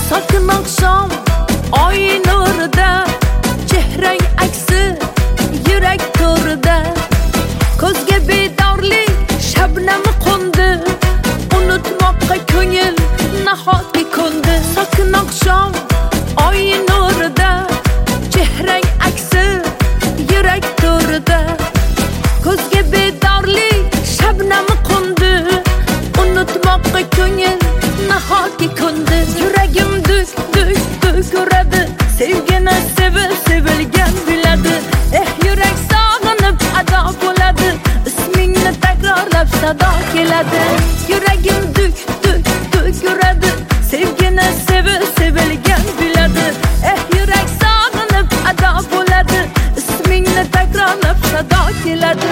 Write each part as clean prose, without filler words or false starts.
Sokin oqshom oy nurida, chehrang aksi yurak to'rida. Ko'zga bedorlik shabnami qo'ndi, unutmoqqa ko'ngil nahotki ko'ndi. Sokin oqshom oy nurida, chehrang aksi yurak to'rida. Ko'zga bedorlik shabnami qo'ndi, unutmoqqa ko'ngil nahotki ko'ndi. Yuragim duk duk duk uradi, sevgini sevilgan biladi. Yurak sog'inib ado bo'ladi, ismingni takrorlab sado keladi. Yuragim duk duk duk uradi, sevgini sevilgan biladi. Yurak sog'inib ado bo'ladi, ismingni takrorlab sado keladi.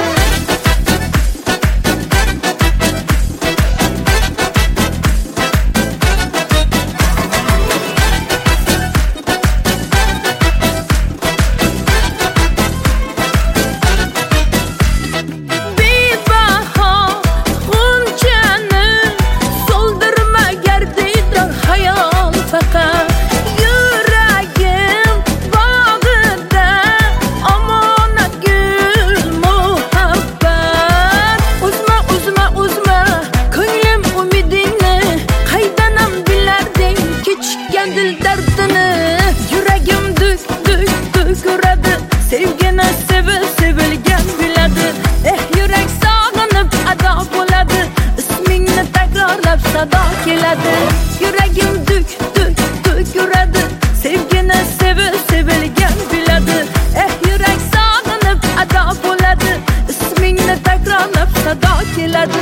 Yuragim duk duk duk uradi, sevgini sevilgan biladi. Yurak sog'inib ado bo'ladi, ismingni takrorlab sado keladi. Yuragim duk duk duk uradi, sevgini sevilgan biladi. Yurak sog'inib ado bo'ladi, ismingni takrorlab sado keladi.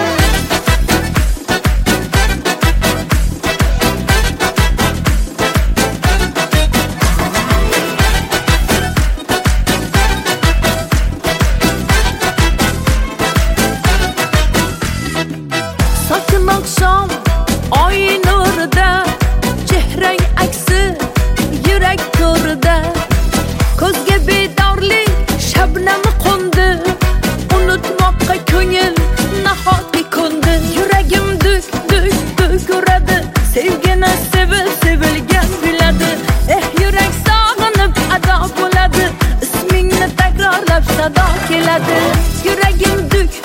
Sokin oqshom oy nurida, chehrang aksi yurak to'rida. Ko'zga bedorlik shabnami qo'ndi, unutmoqqa ko'ngil nahotki ko'ndi. Yuragim duk duk duk uradi, sevgini sevilgan biladi. Yurak sog'inib ado bo'ladi, ismingni takrorlab sado keladi. Yuragim duk